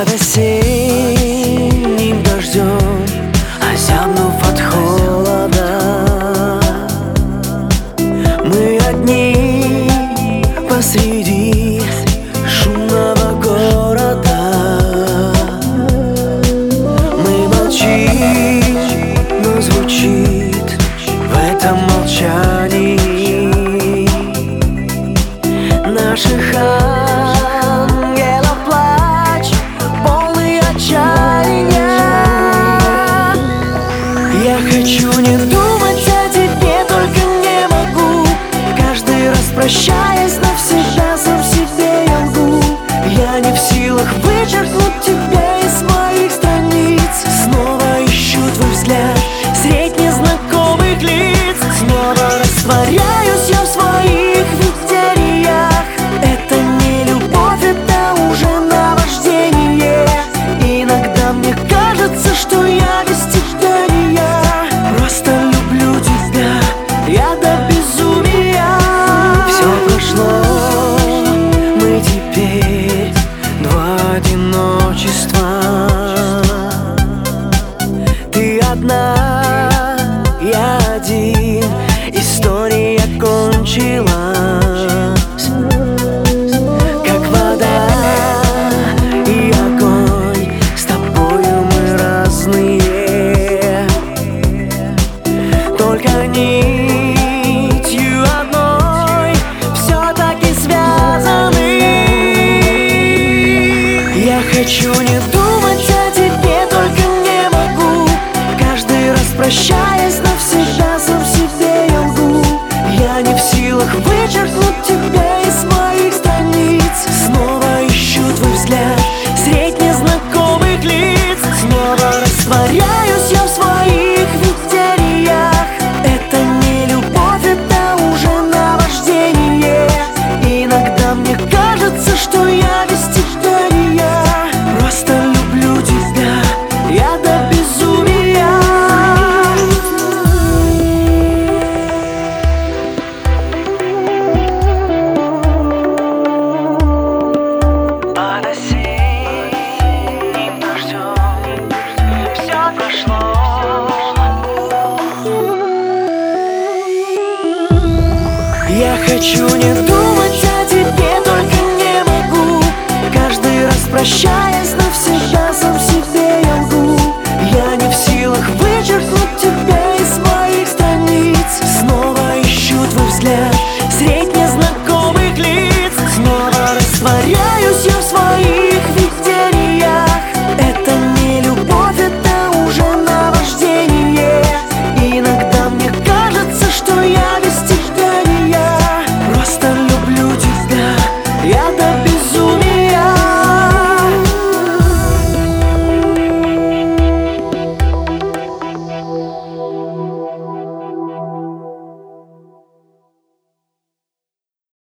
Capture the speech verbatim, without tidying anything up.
Под осенним дождем, озябнув от холода, мы одни посреди шумного города. Мы молчим, но звучит в этом молчании наших ангелов плач, полный отчаяния. Я хочу не думать о тебе, только не могу. Каждый раз прощаясь навсегда, сам себе я лгу. Я не в силах вычеркнуть тебя из своих страниц. Снова ищу твой взгляд средь незнакомых лиц. Снова растворяюсь я в своих видениях. Это не любовь, это уже наваждение. Иногда мне кажется, что я без тебя не я. Просто люблю тебя, я до безумия. Все прошло, мы теперь два одиночества. Ты одна, я один, история кончилась. Как вода и огонь, с тобою мы разные. Только нитью одной все-таки связаны. Я хочу не думать о тебе, только не могу. Каждый раз прощаясь навсегда, сам себе я лгу. Я не в силах вычеркнуть тебя из своих страниц. Снова ищу твой взгляд средь незнакомых лиц. Снова растворяюсь я в своих видениях. Это не любовь, это уже наваждение. Иногда мне кажется, что я без тебя не я. Просто люблю тебя, я до безумия. Под осенним дождем все прошло. Я хочу не